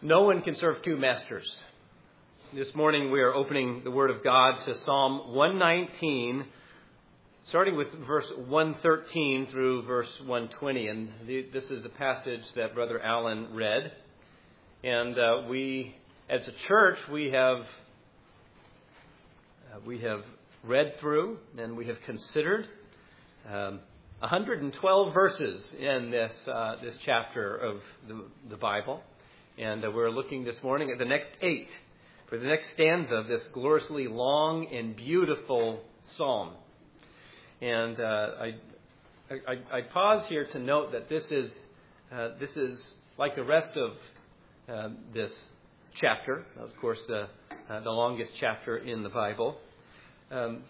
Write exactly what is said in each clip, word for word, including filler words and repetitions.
No one can serve two masters. This morning we are opening the Word of God to Psalm one nineteen, starting with verse one thirteen through verse one twenty. And the, this is the passage that Brother Allen read. And uh, we, as a church, we have uh, we have read through and we have considered um, one hundred twelve verses in this uh, this chapter of the, the Bible. And uh, we're looking this morning at the next eight, for the next stanza of this gloriously long and beautiful psalm. And uh, I, I, I pause here to note that this is uh, this is like the rest of uh, this chapter, of course, the uh, the longest chapter in the Bible. Um,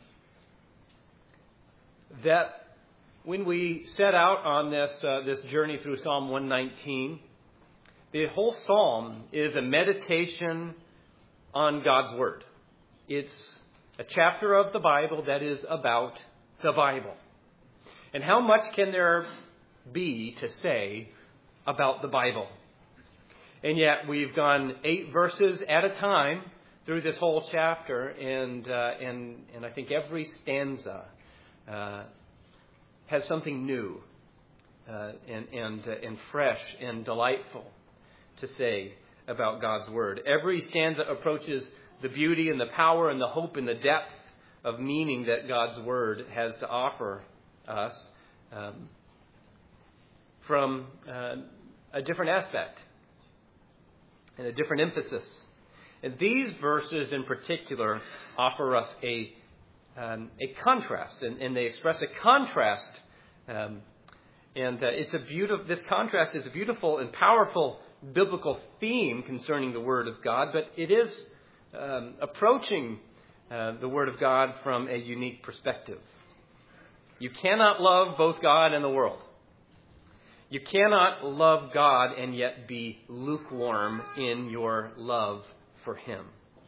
that when we set out on this uh, this journey through Psalm one nineteen. The whole psalm is a meditation on God's Word. It's a chapter of the Bible that is about the Bible. And how much can there be to say about the Bible? And yet we've gone eight verses at a time through this whole chapter, and uh, and and I think every stanza uh, has something new uh, and and uh, and fresh and delightful to say about God's Word. Every stanza approaches the beauty and the power and the hope and the depth of meaning that God's Word has to offer us um, from uh, a different aspect and a different emphasis. And these verses in particular offer us a um, a contrast, and, and they express a contrast. Um, and uh, it's a beautiful. This contrast is a beautiful and powerful biblical theme concerning the Word of God, but it is um, approaching uh, the Word of God from a unique perspective. You cannot love both God and the world. You cannot love God and yet be lukewarm in your love for Him.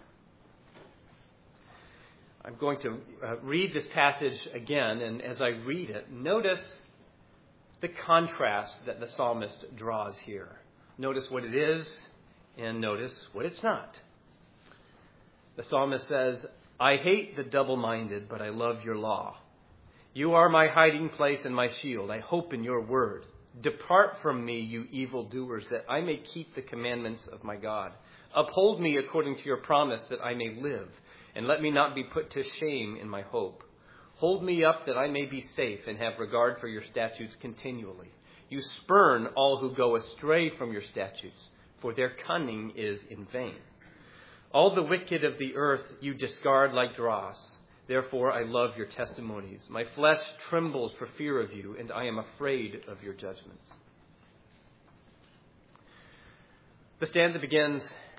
I'm going to uh, read this passage again, and as I read it, notice the contrast that the psalmist draws here. Notice what it is, and notice what it's not. The psalmist says, I hate the double-minded, but I love your law. You are my hiding place and my shield. I hope in your word. Depart from me, you evildoers, that I may keep the commandments of my God. Uphold me according to your promise, that I may live, and let me not be put to shame in my hope. Hold me up, that I may be safe and have regard for your statutes continually. You spurn all who go astray from your statutes, for their cunning is in vain. All the wicked of the earth you discard like dross. Therefore I love your testimonies. My flesh trembles for fear of you, and I am afraid of your judgments. The stanza begins,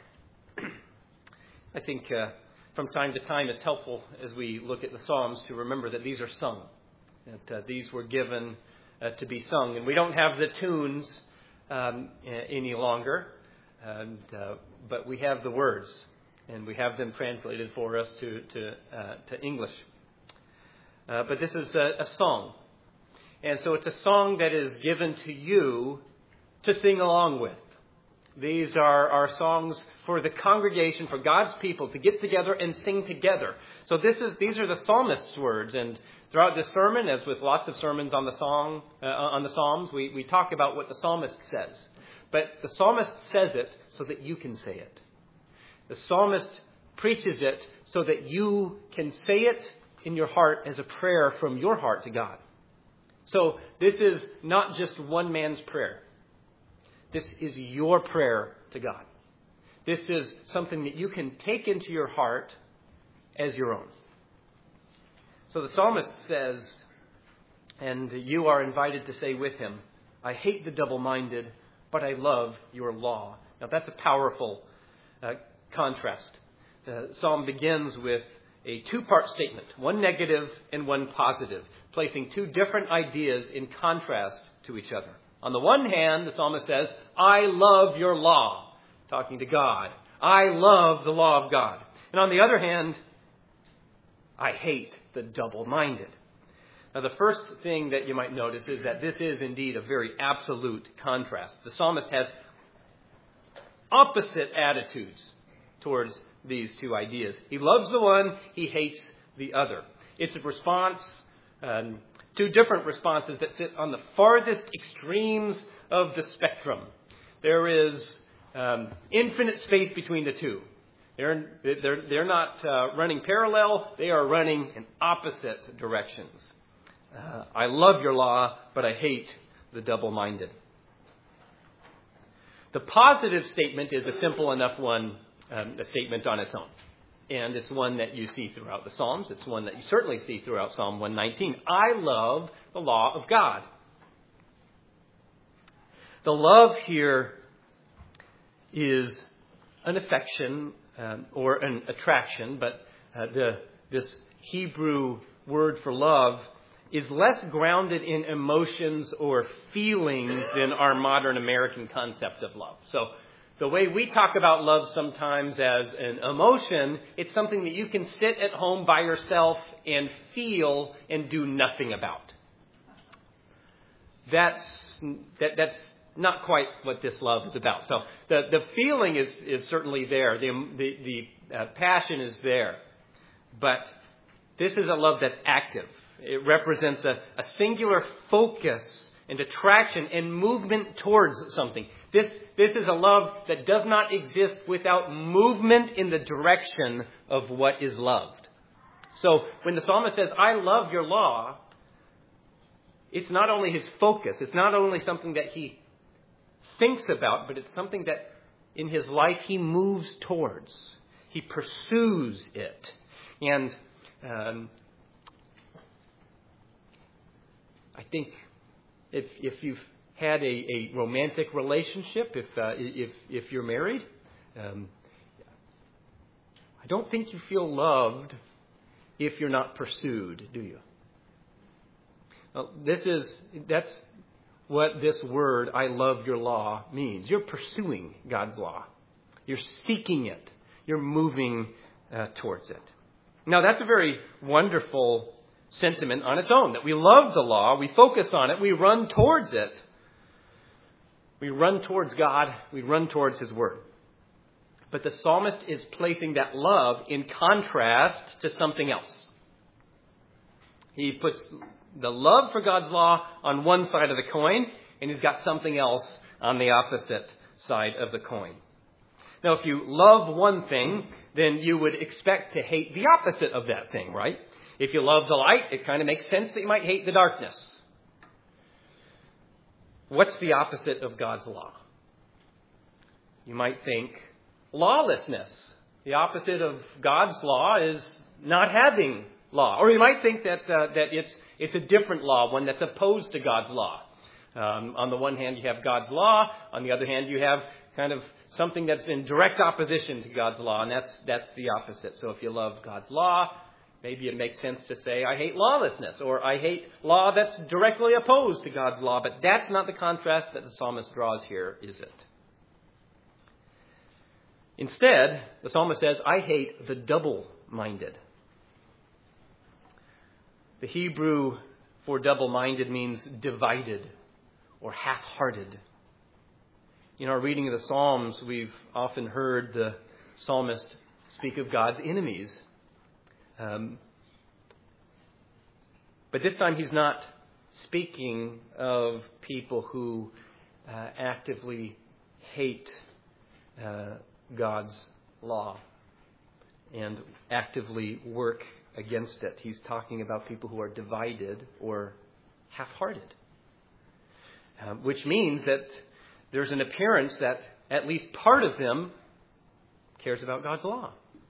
I think uh, from time to time it's helpful as we look at the Psalms to remember that these are sung, that uh, these were given Uh, to be sung. And we don't have the tunes um, any longer, and, uh, but we have the words, and we have them translated for us to to, uh, to English. Uh, but this is a, a song. And so it's a song that is given to you to sing along with. These are, are songs for the congregation, for God's people to get together and sing together. So this is these are the psalmist's words. And throughout this sermon, as with lots of sermons on the song, uh, on the Psalms, we, we talk about what the psalmist says. But the psalmist says it so that you can say it. The psalmist preaches it so that you can say it in your heart as a prayer from your heart to God. So this is not just one man's prayer. This is your prayer to God. This is something that you can take into your heart as your own. So the psalmist says, and you are invited to say with him, I hate the double-minded, but I love your law. Now that's a powerful uh, contrast. The psalm begins with a two-part statement, one negative and one positive, placing two different ideas in contrast to each other. On the one hand, the psalmist says, I love your law, talking to God. I love the law of God. And on the other hand, I hate the double-minded. Now, the first thing that you might notice is that this is indeed a very absolute contrast. The psalmist has opposite attitudes towards these two ideas. He loves the one, he hates the other. It's a response, um, two different responses that sit on the farthest extremes of the spectrum. There is um, infinite space between the two. They're, they're, they're not uh, running parallel, they are running in opposite directions. Uh, I love your law, but I hate the double-minded. The positive statement is a simple enough one, um, a statement on its own. And it's one that you see throughout the Psalms. It's one that you certainly see throughout Psalm one nineteen. I love the law of God. The love here is an affection um, or an attraction, but uh, the this Hebrew word for love is less grounded in emotions or feelings than our modern American concept of love. So the way we talk about love sometimes as an emotion, it's something that you can sit at home by yourself and feel and do nothing about. That's that, that's not quite what this love is about. So the, the feeling is, is certainly there. The, the, the uh, passion is there. But this is a love that's active. It represents a, a singular focus and attraction and movement towards something. This, this is a love that does not exist without movement in the direction of what is loved. So when the psalmist says, I love your law, it's not only his focus. It's not only something that he thinks about, but it's something that in his life he moves towards. He pursues it. And um, I think if if you've had a, a romantic relationship, if uh, if if you're married, um, I don't think you feel loved if you're not pursued, do you? Well, this is that's what this word "I love your law" means. You're pursuing God's law. You're seeking it. You're moving uh, towards it. Now, that's a very wonderful sentiment on its own, that we love the law, we focus on it, we run towards it. We run towards God, we run towards His Word. But the psalmist is placing that love in contrast to something else. He puts the love for God's law on one side of the coin, and he's got something else on the opposite side of the coin. Now, if you love one thing, then you would expect to hate the opposite of that thing, right? If you love the light, it kind of makes sense that you might hate the darkness. What's the opposite of God's law? You might think lawlessness. The opposite of God's law is not having law. Or you might think that uh, that it's it's a different law, one that's opposed to God's law. Um, on the one hand, you have God's law. On the other hand, you have kind of something that's in direct opposition to God's law, and that's that's the opposite. So if you love God's law, maybe it makes sense to say, I hate lawlessness, or I hate law that's directly opposed to God's law. But that's not the contrast that the psalmist draws here, is it? Instead, the psalmist says, I hate the double-minded. The Hebrew for double-minded means divided or half-hearted. In our reading of the Psalms, we've often heard the psalmist speak of God's enemies. Um, but this time he's not speaking of people who uh, actively hate uh, God's law and actively work against it. He's talking about people who are divided or half-hearted, uh, which means that there's an appearance that at least part of them cares about God's law,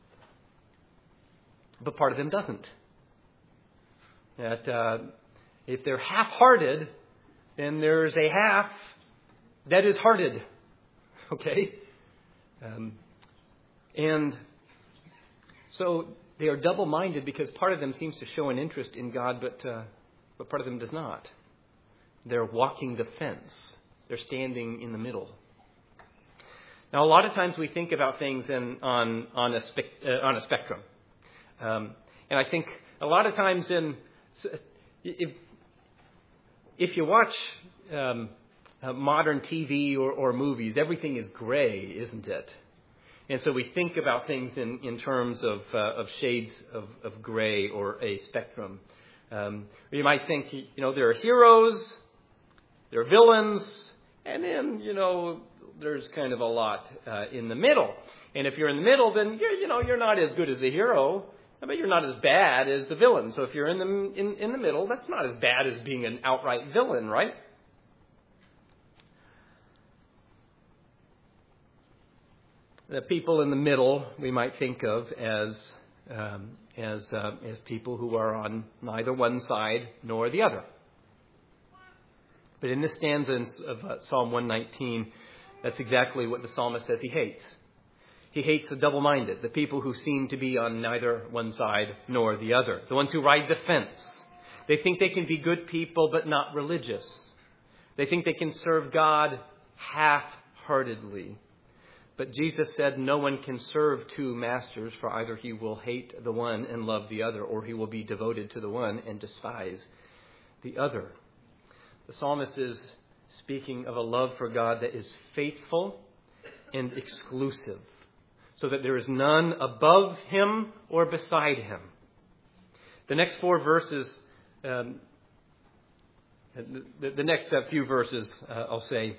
but part of them doesn't. That uh, if they're half-hearted, then there's a half that is hearted. Okay? Um, and so they are double-minded because part of them seems to show an interest in God, but uh, but part of them does not. They're walking the fence. They're standing in the middle. Now, a lot of times we think about things in, on on a spe- uh, on a spectrum, um, and I think a lot of times in if if you watch um, uh, modern T V or, or movies, everything is gray, isn't it? And so we think about things in, in terms of uh, of shades of, of gray or a spectrum. Um, you might think, you know, there are heroes, there are villains, and then, you know, there's kind of a lot uh, in the middle. And if you're in the middle, then, you're, you know, you're not as good as the hero, but you're not as bad as the villain. So if you're in the, in, in the middle, that's not as bad as being an outright villain, right? The people in the middle we might think of as um, as uh, as people who are on neither one side nor the other. But in this stanza of uh, Psalm one nineteen, that's exactly what the psalmist says he hates. He hates the double-minded, the people who seem to be on neither one side nor the other, the ones who ride the fence. They think they can be good people but not religious. They think they can serve God half-heartedly. But Jesus said no one can serve two masters, for either he will hate the one and love the other, or he will be devoted to the one and despise the other. The psalmist is speaking of a love for God that is faithful and exclusive, so that there is none above him or beside him. The next four verses, um, the, the next uh, few verses, uh, I'll say,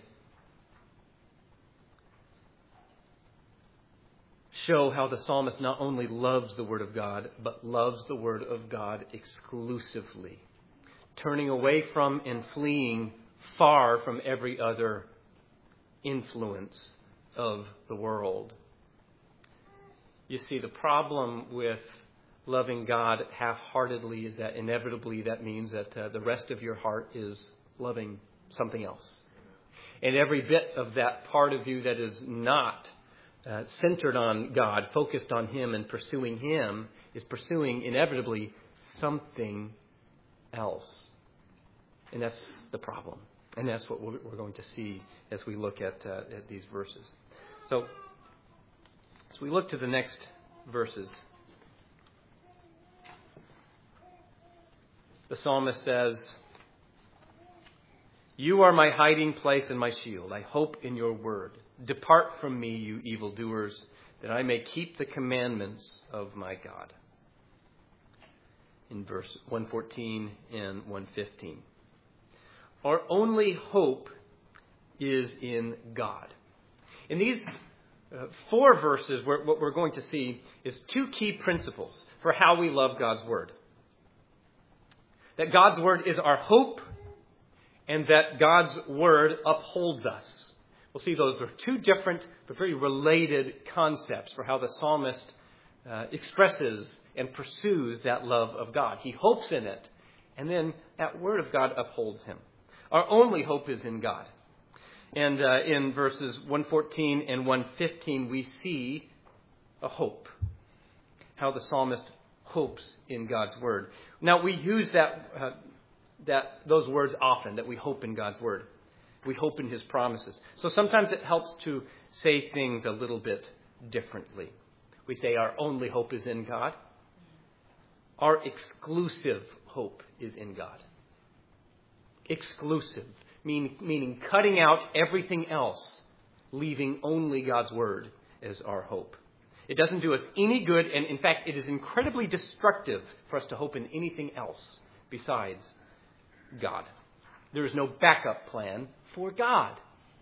show how the psalmist not only loves the Word of God, but loves the Word of God exclusively, turning away from and fleeing far from every other influence of the world. You see, the problem with loving God half-heartedly is that inevitably that means that uh, the rest of your heart is loving something else. And every bit of that part of you that is not uh, centered on God, focused on Him and pursuing Him, is pursuing inevitably something else. And that's the problem. And that's what we're going to see as we look at, uh, at these verses. So, as we look to the next verses, the psalmist says, "You are my hiding place and my shield. I hope in your word. Depart from me, you evildoers, that I may keep the commandments of my God." In verse one fourteen and one fifteen. Our only hope is in God. In these uh, four verses, we're, what we're going to see is two key principles for how we love God's Word. That God's Word is our hope, and that God's Word upholds us. We'll see those are two different but very related concepts for how the psalmist uh, expresses and pursues that love of God. He hopes in it, and then that Word of God upholds him. Our only hope is in God. And uh, in verses one fourteen and one fifteen, we see a hope. How the psalmist hopes in God's Word. Now, we use that uh, that those words often, that we hope in God's Word. We hope in His promises. So sometimes it helps to say things a little bit differently. We say our only hope is in God. Our exclusive hope is in God. Exclusive, mean, meaning cutting out everything else, leaving only God's Word as our hope. It doesn't do us any good, and in fact, it is incredibly destructive for us to hope in anything else besides God. There is no backup plan for God.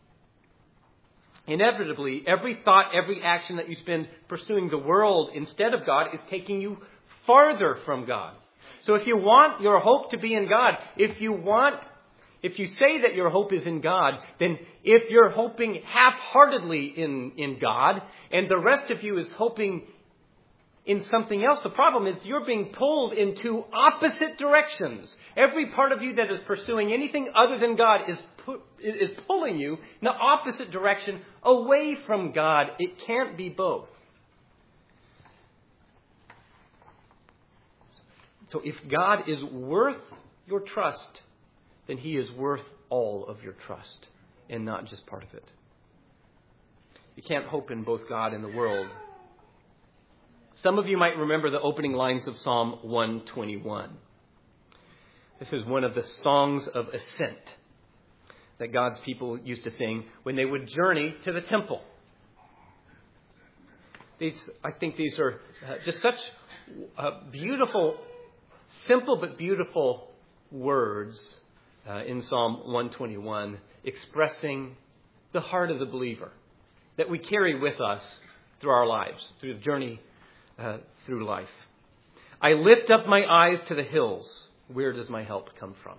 Inevitably, every thought, every action that you spend pursuing the world instead of God is taking you farther from God. So if you want your hope to be in God, if you want If you say that your hope is in God, then if you're hoping half-heartedly in, in God, and the rest of you is hoping in something else, the problem is you're being pulled in two opposite directions. Every part of you that is pursuing anything other than God is, pu- is pulling you in the opposite direction away from God. It can't be both. So if God is worth your trust, then He is worth all of your trust and not just part of it. You can't hope in both God and the world. Some of you might remember the opening lines of Psalm one twenty-one. This is one of the songs of ascent. that God's people used to sing when they would journey to the temple. These, I think these are uh, just such uh, beautiful, simple but beautiful words uh, in Psalm one twenty-one, expressing the heart of the believer that we carry with us through our lives, through the journey uh, through life. I lift up my eyes to the hills. Where does my help come from?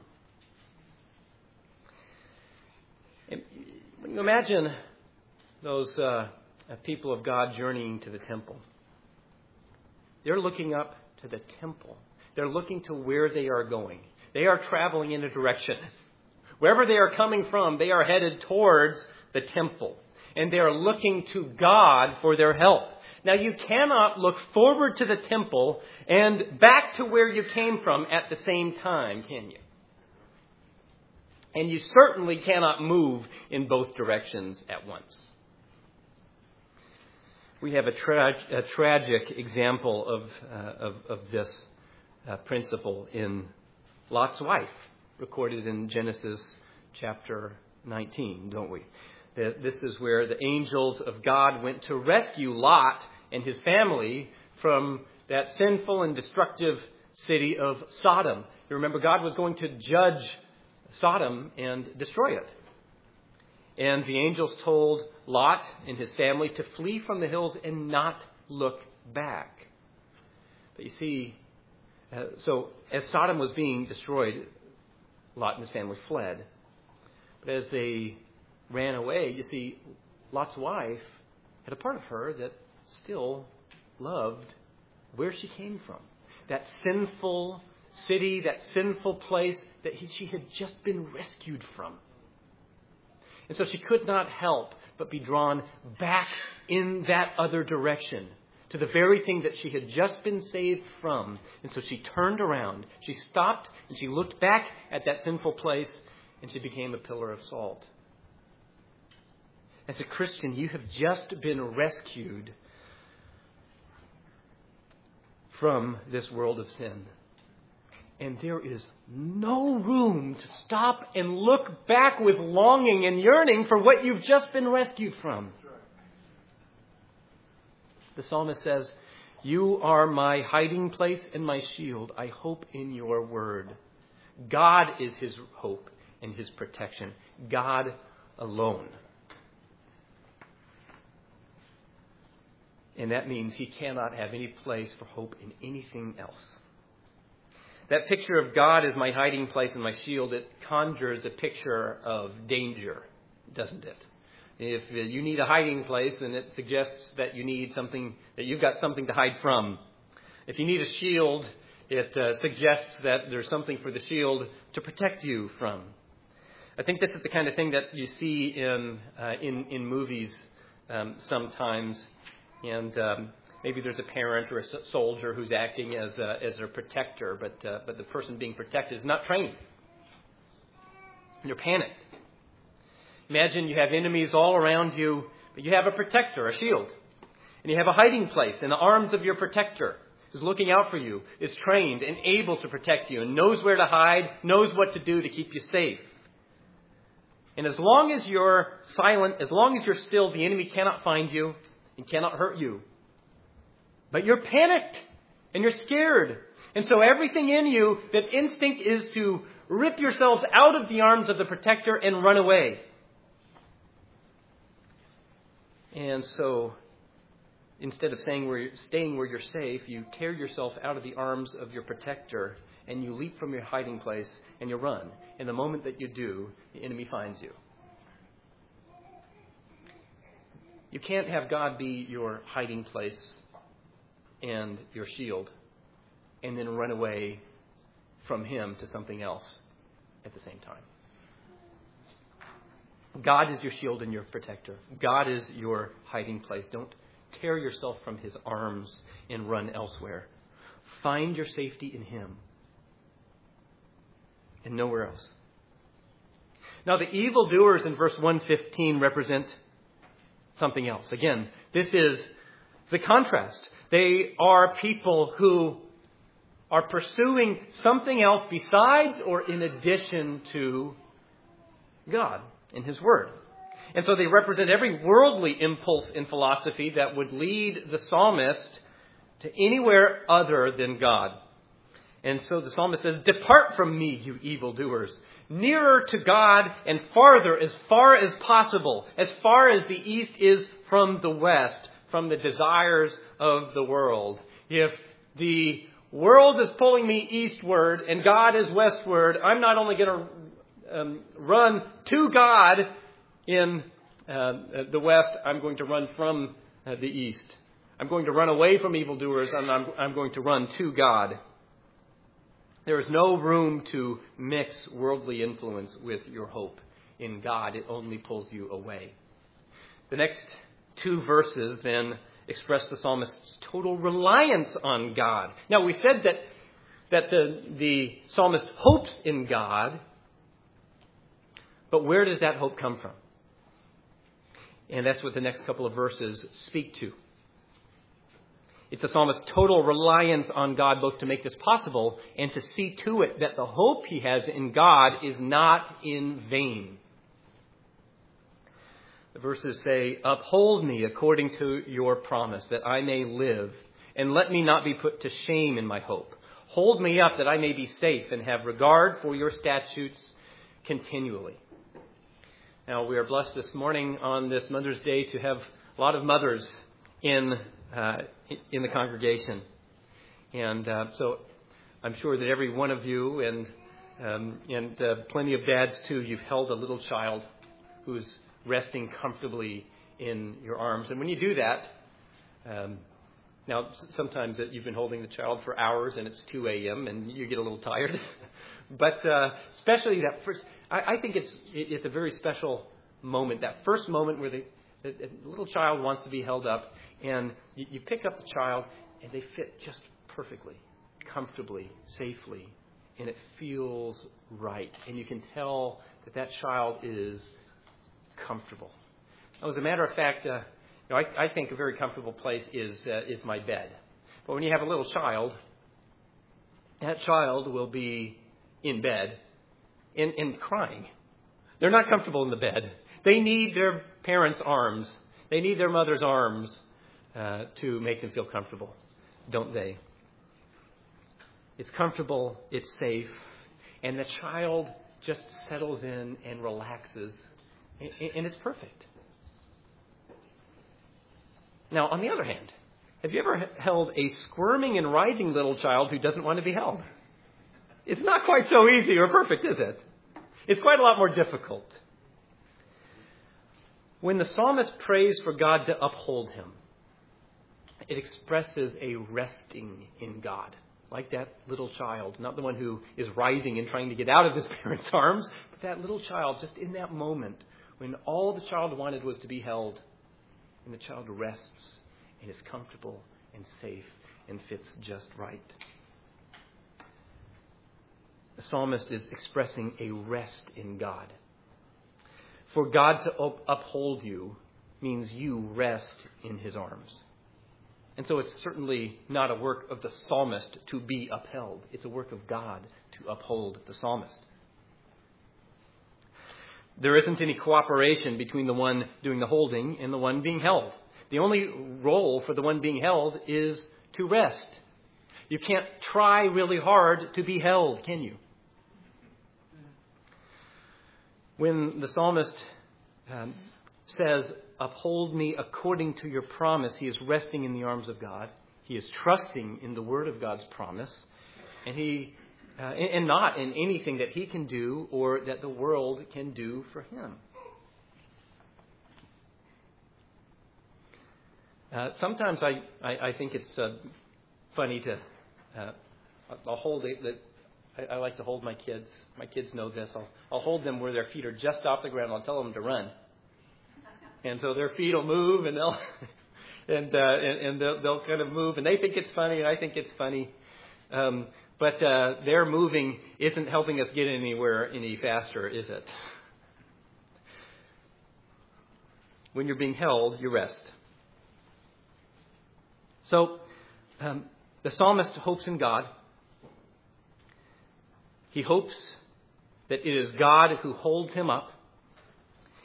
And when you imagine those uh, people of God journeying to the temple, they're looking up to the temple. They're looking to where they are going. They are traveling in a direction. Wherever they are coming from, they are headed towards the temple. And they are looking to God for their help. Now, you cannot look forward to the temple and back to where you came from at the same time, can you? And you certainly cannot move in both directions at once. We have a, tra- a tragic example of, uh, of, of this uh, principle in Lot's wife, recorded in Genesis chapter nineteen, don't we? This is where the angels of God went to rescue Lot and his family from that sinful and destructive city of Sodom. You remember, God was going to judge Sodom and destroy it. And the angels told Lot and his family to flee from the hills and not look back. But you see, uh, so as Sodom was being destroyed, Lot and his family fled. But as they ran away, you see, Lot's wife had a part of her that still loved where she came from. That sinful city, that sinful place that he, she had just been rescued from. And so she could not help but be drawn back in that other direction to the very thing that she had just been saved from. And so she turned around, she stopped, and she looked back at that sinful place, and she became a pillar of salt. As a Christian, you have just been rescued from this world of sin. And there is no room to stop and look back with longing and yearning for what you've just been rescued from. The psalmist says, "You are my hiding place and my shield. I hope in your word." God is his hope and his protection. God alone. And that means he cannot have any place for hope in anything else. That picture of God as my hiding place and my shield, it conjures a picture of danger, doesn't it? If you need a hiding place, then it suggests that you need something, that you've got something to hide from. If you need a shield, it uh, suggests that there's something for the shield to protect you from. I think this is the kind of thing that you see in uh, in, in movies um, sometimes. And um, maybe there's a parent or a soldier who's acting as a, as a protector, but uh, but the person being protected is not trained. And you're panicked. Imagine you have enemies all around you, but you have a protector, a shield. And you have a hiding place in the arms of your protector who's looking out for you, is trained and able to protect you, and knows where to hide, knows what to do to keep you safe. And as long as you're silent, as long as you're still, the enemy cannot find you and cannot hurt you. But you're panicked and you're scared. And so everything in you, that instinct is to rip yourselves out of the arms of the protector and run away. And so instead of staying where, you're, staying where you're safe, you tear yourself out of the arms of your protector and you leap from your hiding place and you run. And the moment that you do, the enemy finds you. You can't have God be your hiding place and your shield and then run away from him to something else at the same time. God is your shield and your protector. God is your hiding place. Don't tear yourself from his arms and run elsewhere. Find your safety in him and nowhere else. Now, the evildoers in verse one fifteen represent something else. Again, this is the contrast. They are people who are pursuing something else besides or in addition to God and His Word. And so they represent every worldly impulse in philosophy that would lead the psalmist to anywhere other than God. And so the psalmist says, "Depart from me, you evildoers, nearer to God and farther, as far as possible, as far as the east is from the west, from the desires of the world." If the world is pulling me eastward and God is westward, I'm not only going to um, run to God in uh, the west, I'm going to run from uh, the east. I'm going to run away from evildoers, and I'm, I'm going to run to God. There is no room to mix worldly influence with your hope in God. It only pulls you away. The next two verses then express the psalmist's total reliance on God. Now, we said that, that the, the psalmist hopes in God, but where does that hope come from? And that's what the next couple of verses speak to. It's the psalmist's total reliance on God both to make this possible and to see to it that the hope he has in God is not in vain. The verses say, "Uphold me according to your promise, that I may live, and let me not be put to shame in my hope. Hold me up that I may be safe and have regard for your statutes continually." Now, we are blessed this morning on this Mother's Day to have a lot of mothers in uh, in the congregation. And uh, so I'm sure that every one of you and um, and uh, plenty of dads too, you've held a little child who's resting comfortably in your arms. And when you do that, um, now sometimes you've been holding the child for hours and it's two a.m. and you get a little tired. But uh, especially that first, I, I think it's it's a very special moment, that first moment where the, the, the little child wants to be held up, and you, you pick up the child and they fit just perfectly, comfortably, safely, and it feels right. And you can tell that that child is comfortable. Now, as a matter of fact, uh, you know, I, I think a very comfortable place is uh, is my bed. But when you have a little child, that child will be in bed and, and crying. They're not comfortable in the bed. They need their parents' arms. They need their mother's arms uh, to make them feel comfortable, don't they? It's comfortable, it's safe, and the child just settles in and relaxes, and, and it's perfect. Now, on the other hand, have you ever held a squirming and writhing little child who doesn't want to be held? It's not quite so easy or perfect, is it? It's quite a lot more difficult. When the psalmist prays for God to uphold him, it expresses a resting in God, like that little child, not the one who is writhing and trying to get out of his parents' arms, but that little child just in that moment when all the child wanted was to be held, and the child rests and is comfortable and safe and fits just right. The psalmist is expressing a rest in God. For God to up- uphold you means you rest in his arms. And so it's certainly not a work of the psalmist to be upheld. It's a work of God to uphold the psalmist. There isn't any cooperation between the one doing the holding and the one being held. The only role for the one being held is to rest. You can't try really hard to be held, can you? When the psalmist um, says, "Uphold me according to your promise," he is resting in the arms of God. He is trusting in the word of God's promise, and he uh, and not in anything that he can do or that the world can do for him. Uh, sometimes I, I, I think it's uh, funny to uh, I'll hold it. That I, I like to hold my kids. My kids know this. I'll, I'll hold them where their feet are just off the ground. I'll tell them to run, and so their feet will move, and they'll and uh, and, and they'll, they'll kind of move, and they think it's funny, and I think it's funny. Um, but uh, their moving isn't helping us get anywhere any faster, is it? When you're being held, you rest. So, um, the psalmist hopes in God. He hopes that it is God who holds him up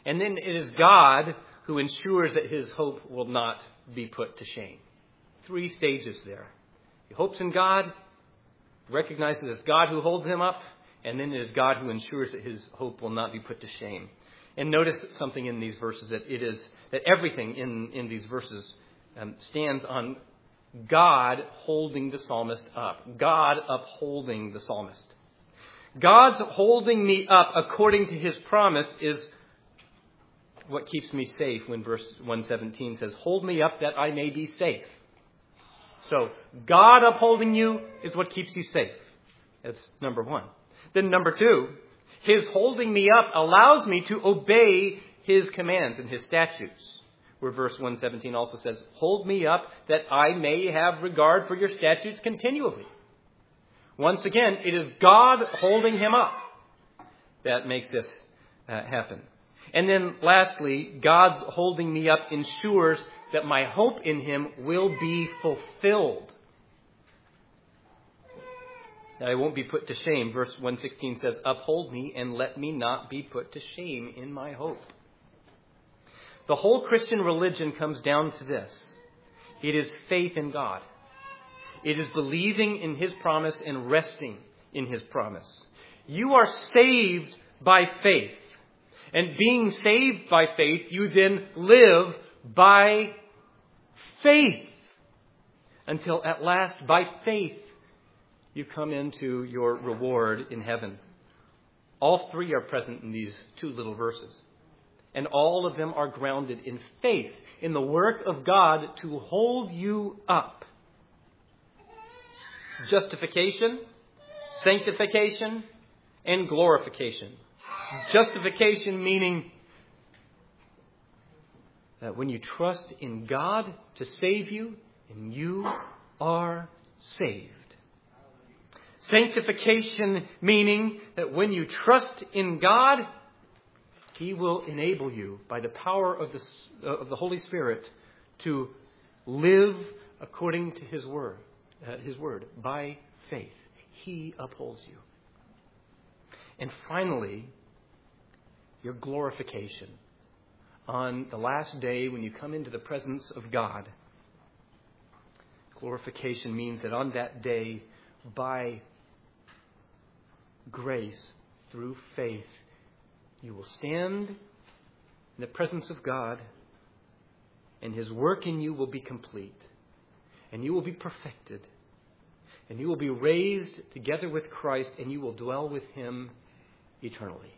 And then it is God who ensures that his hope will not be put to shame. Three stages there. He hopes in God, recognizes it's God who holds him up, and then it is God who ensures that his hope will not be put to shame. And notice something in these verses, that it is that everything in, in these verses um, stands on God holding the psalmist up. God upholding the psalmist. God's holding me up according to his promise is what keeps me safe when verse one seventeen says, hold me up that I may be safe. So God upholding you is what keeps you safe. That's number one. Then number two, his holding me up allows me to obey his commands and his statutes. Where verse one seventeen also says, hold me up that I may have regard for your statutes continually. Once again, it is God holding him up that makes this uh, happen. And then lastly, God's holding me up ensures that my hope in him will be fulfilled. That I won't be put to shame. Verse one sixteen says, uphold me and let me not be put to shame in my hope. The whole Christian religion comes down to this. It is faith in God. It is believing in his promise and resting in his promise. You are saved by faith. And being saved by faith, you then live by faith. Until at last, by faith, you come into your reward in heaven. All three are present in these two little verses. And all of them are grounded in faith, in the work of God to hold you up. Justification, sanctification, and glorification. Justification meaning that when you trust in God to save you, and you are saved. Sanctification meaning that when you trust in God, he will enable you by the power of the, of the Holy Spirit to live according to his word, uh, his word, by faith. He upholds you. And finally, your glorification. On the last day when you come into the presence of God, glorification means that on that day, by grace, through faith, you will stand in the presence of God, and his work in you will be complete, and you will be perfected, and you will be raised together with Christ, and you will dwell with him eternally.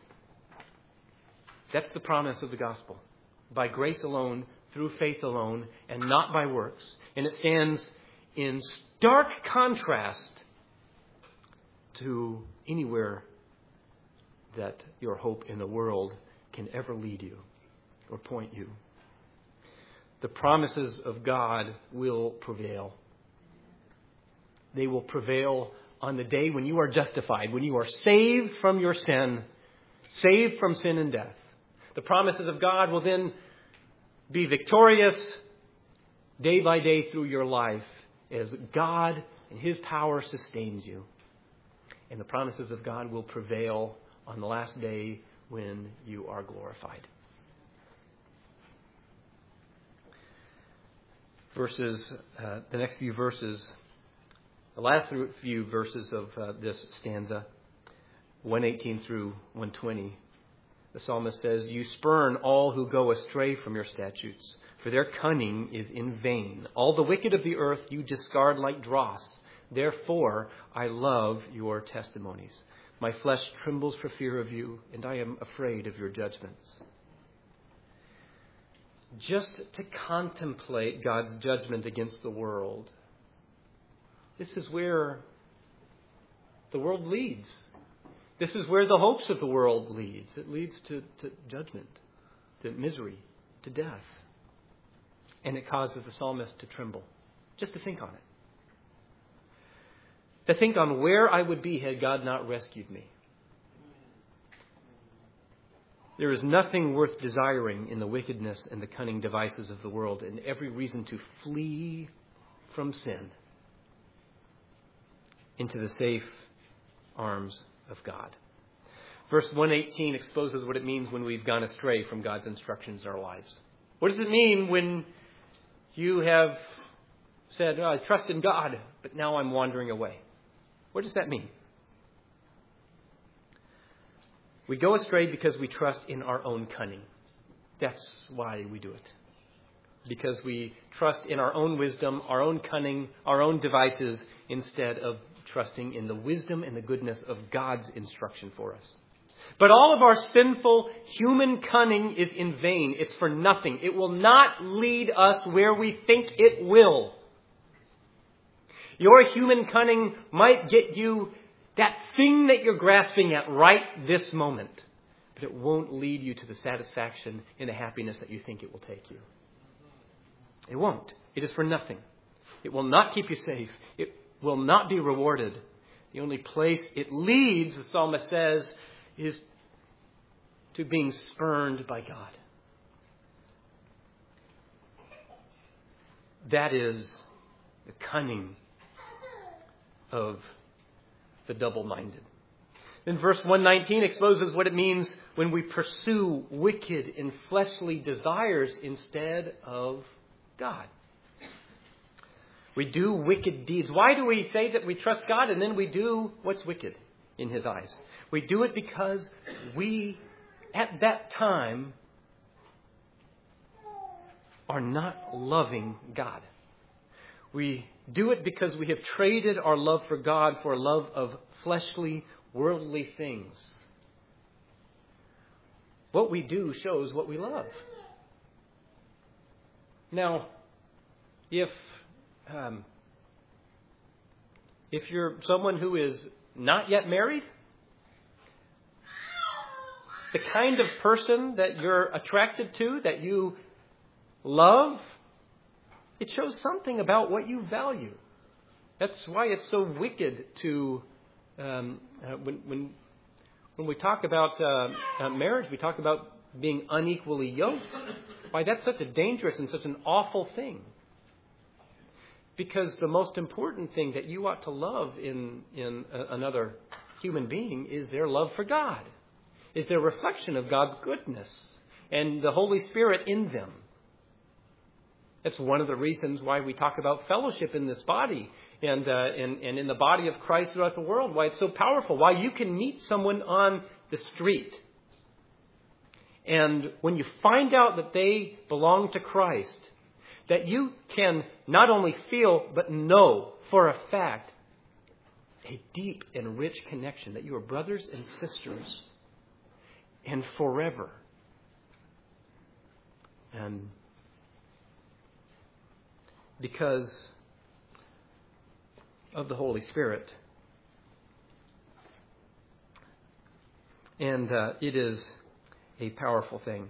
That's the promise of the gospel. By grace alone, through faith alone, and not by works. And it stands in stark contrast to anywhere that your hope in the world can ever lead you or point you. The promises of God will prevail. They will prevail on the day when you are justified, when you are saved from your sin, saved from sin and death. The promises of God will then be victorious day by day through your life as God and his power sustains you. And the promises of God will prevail on the last day when you are glorified. Verses, uh, the next few verses, the last few verses of uh, this stanza, one eighteen through one twenty, the psalmist says, you spurn all who go astray from your statutes, for their cunning is in vain. All the wicked of the earth you discard like dross. Therefore, I love your testimonies. My flesh trembles for fear of you, and I am afraid of your judgments. Just to contemplate God's judgment against the world, this is where the world leads. This is where the hopes of the world leads. It leads to, to judgment, to misery, to death. And it causes the psalmist to tremble. Just to think on it. To think on where I would be had God not rescued me. There is nothing worth desiring in the wickedness and the cunning devices of the world, and every reason to flee from sin into the safe arms of God. Verse one eighteen exposes what it means when we've gone astray from God's instructions in our lives. What does it mean when you have said, oh, I trust in God, but now I'm wandering away? What does that mean? We go astray because we trust in our own cunning. That's why we do it. Because we trust in our own wisdom, our own cunning, our own devices, instead of trusting in the wisdom and the goodness of God's instruction for us. But all of our sinful human cunning is in vain. It's for nothing. It will not lead us where we think it will. Your human cunning might get you that thing that you're grasping at right this moment, but it won't lead you to the satisfaction and the happiness that you think it will take you. It won't. It is for nothing. It will not keep you safe. It will not be rewarded. The only place it leads, the psalmist says, is to being spurned by God. That is the cunning of the double-minded. Then verse one nineteen exposes what it means when we pursue wicked and fleshly desires instead of God. We do wicked deeds. Why do we say that we trust God and then we do what's wicked in His eyes? We do it because we, at that time, are not loving God. We do it because we have traded our love for God for a love of fleshly, worldly things. What we do shows what we love. Now, if um, if you're someone who is not yet married, the kind of person that you're attracted to, that you love, it shows something about what you value. That's why it's so wicked to, um, uh, when, when when we talk about uh, uh, marriage, we talk about being unequally yoked. Why that's such a dangerous and such an awful thing. Because the most important thing that you ought to love in, in a, another human being is their love for God, is their reflection of God's goodness and the Holy Spirit in them. That's one of the reasons why we talk about fellowship in this body and, uh, and, and in the body of Christ throughout the world, why it's so powerful, why you can meet someone on the street. And when you find out that they belong to Christ, that you can not only feel but know for a fact a deep and rich connection, that you are brothers and sisters and forever. And because of the Holy Spirit. And uh, it is a powerful thing.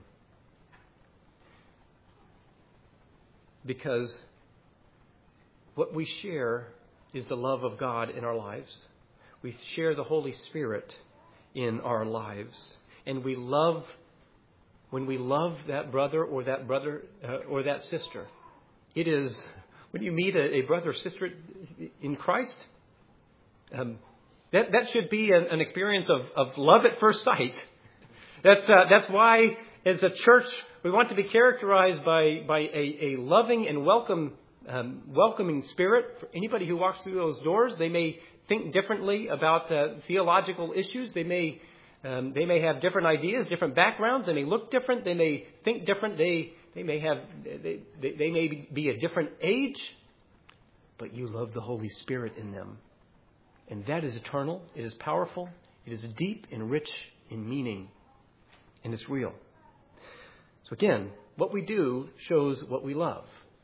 Because what we share is the love of God in our lives. We share the Holy Spirit in our lives. And we love, when we love that brother or that brother uh, or that sister, it is, when you meet a, a brother or sister in Christ, um, that, that should be an, an experience of, of love at first sight. That's, uh, that's why, as a church, we want to be characterized by, by a, a loving and welcome, um, welcoming spirit. For anybody who walks through those doors, they may think differently about uh, theological issues. They may um, they may have different ideas, different backgrounds. They may look different. They may think different. They they may have they, they, they may be a different age. But you love the Holy Spirit in them, and that is eternal. It is powerful. It is deep and rich in meaning, and it's real. So again, what we do shows what we love.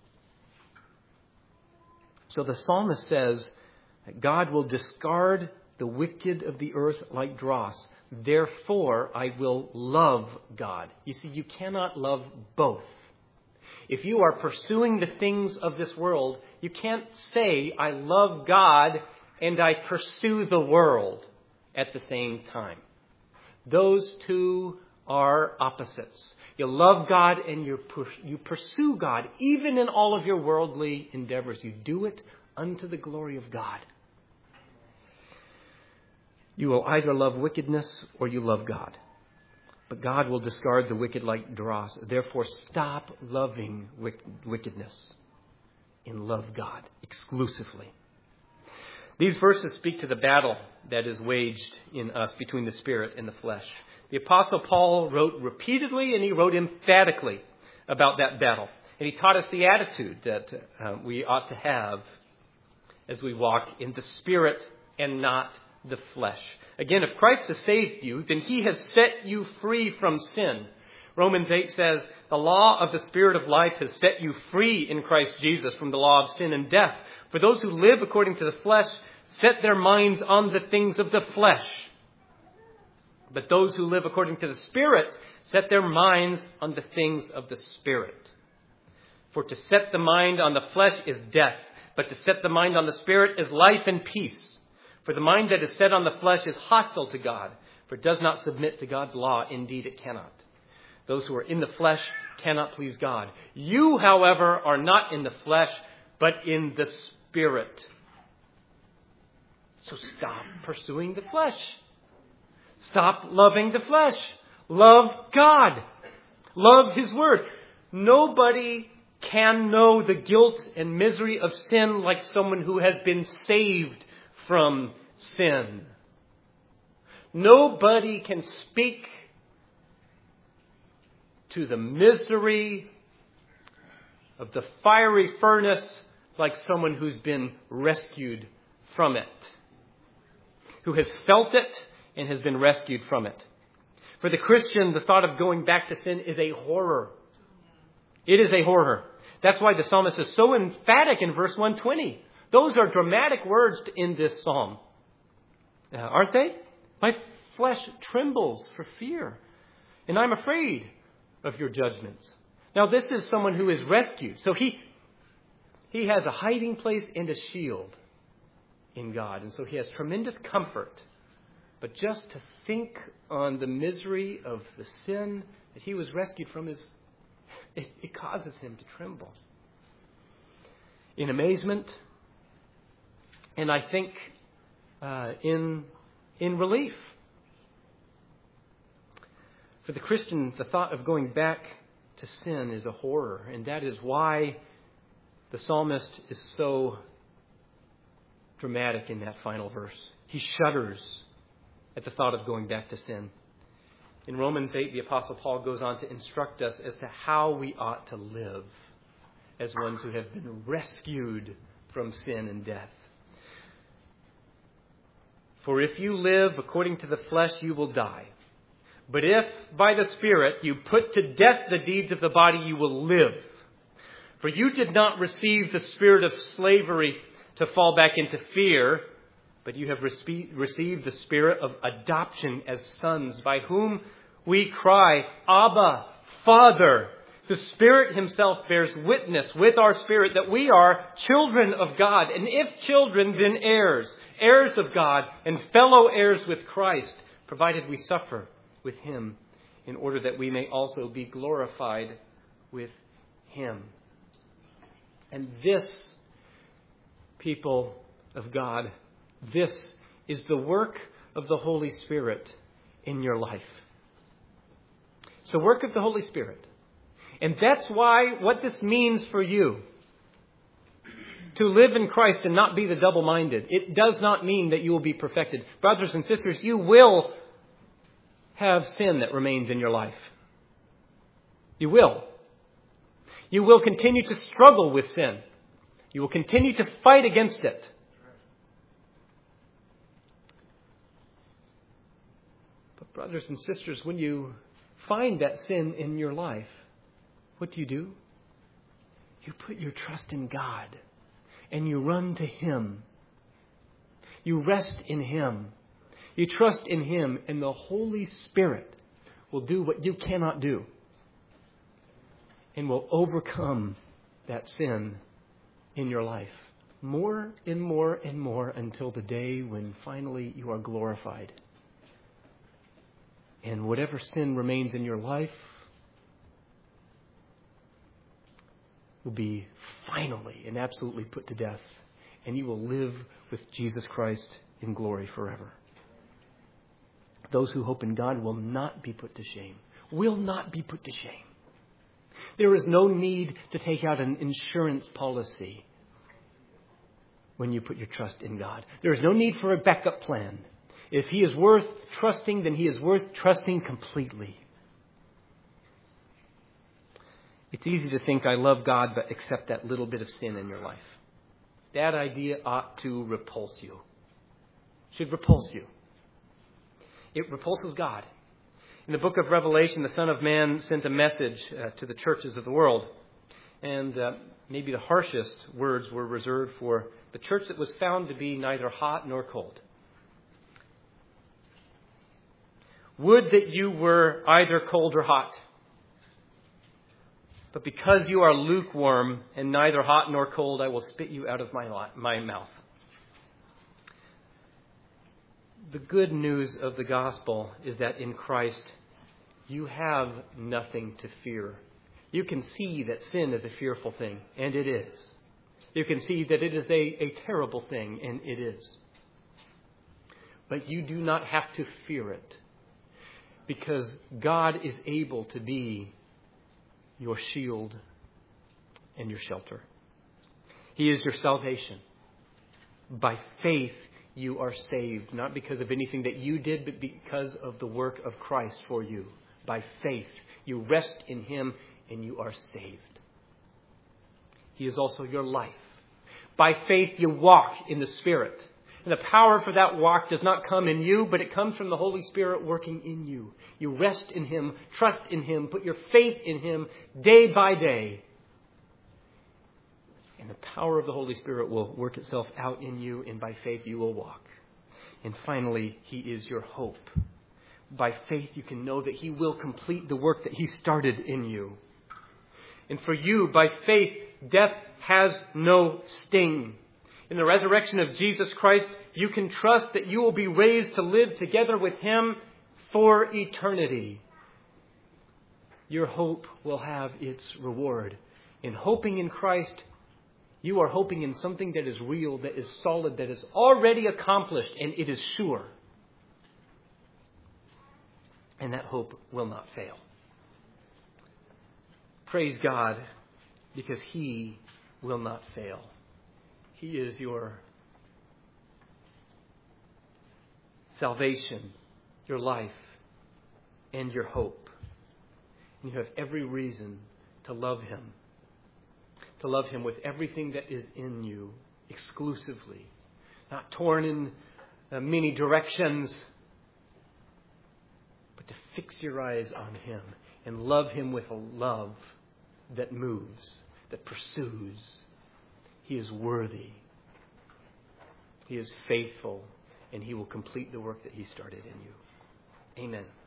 So the psalmist says that God will discard the wicked of the earth like dross. Therefore, I will love God. You see, you cannot love both. If you are pursuing the things of this world, you can't say, I love God and I pursue the world at the same time. Those two are opposites. You love God and you you pursue God, even in all of your worldly endeavors. You do it unto the glory of God. You will either love wickedness or you love God. But God will discard the wicked like dross. Therefore, stop loving wickedness and love God exclusively. These verses speak to the battle that is waged in us between the spirit and the flesh. The Apostle Paul wrote repeatedly and he wrote emphatically about that battle. And he taught us the attitude that uh, we ought to have as we walk in the Spirit and not the flesh. Again, if Christ has saved you, then he has set you free from sin. Romans eight says, the law of the Spirit of life has set you free in Christ Jesus from the law of sin and death. For those who live according to the flesh set their minds on the things of the flesh. But those who live according to the Spirit set their minds on the things of the Spirit. For to set the mind on the flesh is death, but to set the mind on the Spirit is life and peace. For the mind that is set on the flesh is hostile to God, for it does not submit to God's law. Indeed, it cannot. Those who are in the flesh cannot please God. You, however, are not in the flesh, but in the Spirit. So stop pursuing the flesh. Stop loving the flesh. Love God. Love His Word. Nobody can know the guilt and misery of sin like someone who has been saved from sin. Nobody can speak to the misery of the fiery furnace like someone who's been rescued from it, who has felt it and has been rescued from it. For the Christian, the thought of going back to sin is a horror. It is a horror. That's why the psalmist is so emphatic in verse one twenty. Those are dramatic words in this psalm. Uh, aren't they? My flesh trembles for fear, and I'm afraid of your judgments. Now, this is someone who is rescued. So he, he has a hiding place and a shield in God. And so he has tremendous comfort. But just to think on the misery of the sin that he was rescued from, is it, it causes him to tremble in amazement, and I think uh, in in relief. For the Christian, the thought of going back to sin is a horror, and that is why the psalmist is so dramatic in that final verse. He shudders at the thought of going back to sin. In Romans eight, the Apostle Paul goes on to instruct us as to how we ought to live as ones who have been rescued from sin and death. For if you live according to the flesh, you will die. But if by the Spirit you put to death the deeds of the body, you will live. For you did not receive the spirit of slavery to fall back into fear, but you have received the spirit of adoption as sons, by whom we cry, Abba, Father. The Spirit Himself bears witness with our spirit that we are children of God. And if children, then heirs, heirs of God and fellow heirs with Christ, provided we suffer with Him, in order that we may also be glorified with Him. And this, people of God, this is the work of the Holy Spirit in your life. It's the work of the Holy Spirit. And that's why what this means for you, to live in Christ and not be the double-minded, it does not mean that you will be perfected. Brothers and sisters, you will have sin that remains in your life. You will. You will continue to struggle with sin. You will continue to fight against it. But brothers and sisters, when you find that sin in your life, what do you do? You put your trust in God and you run to Him. You rest in Him. You trust in Him, and the Holy Spirit will do what you cannot do and will overcome that sin in your life more and more and more until the day when finally you are glorified. And whatever sin remains in your life will be finally and absolutely put to death, and you will live with Jesus Christ in glory forever. those who hope in God will not be put to shame. Will not be put to shame. There is no need to take out an insurance policy when you put your trust in God. There is no need for a backup plan. If He is worth trusting, then He is worth trusting completely. It's easy to think, I love God, but accept that little bit of sin in your life. That idea ought to repulse you. Should repulse you. It repulses God. In the book of Revelation, the Son of Man sent a message uh, to the churches of the world. And uh, maybe the harshest words were reserved for the church that was found to be neither hot nor cold. Would that you were either cold or hot. But because you are lukewarm and neither hot nor cold, I will spit you out of my, my mouth. The good news of the gospel is that in Christ, you have nothing to fear. You can see that sin is a fearful thing, and it is. You can see that it is a, a terrible thing, and it is. But you do not have to fear it, because God is able to be your shield and your shelter. He is your salvation. By faith, you are saved, not because of anything that you did, but because of the work of Christ for you. By faith, you rest in Him and you are saved. He is also your life. By faith, you walk in the Spirit. And the power for that walk does not come in you, but it comes from the Holy Spirit working in you. You rest in Him, trust in Him, put your faith in Him day by day. And the power of the Holy Spirit will work itself out in you, and by faith you will walk. And finally, He is your hope. By faith you can know that He will complete the work that He started in you. And for you, by faith, death has no sting. In the resurrection of Jesus Christ, you can trust that you will be raised to live together with Him for eternity. Your hope will have its reward. In hoping in Christ, you are hoping in something that is real, that is solid, that is already accomplished, and it is sure. And that hope will not fail. Praise God, because He will not fail. He is your salvation, your life, and your hope. And you have every reason to love Him. To love Him with everything that is in you, exclusively. Not torn in uh, many directions, but to fix your eyes on Him and love Him with a love that moves, that pursues. He is worthy. He is faithful, and He will complete the work that He started in you. Amen.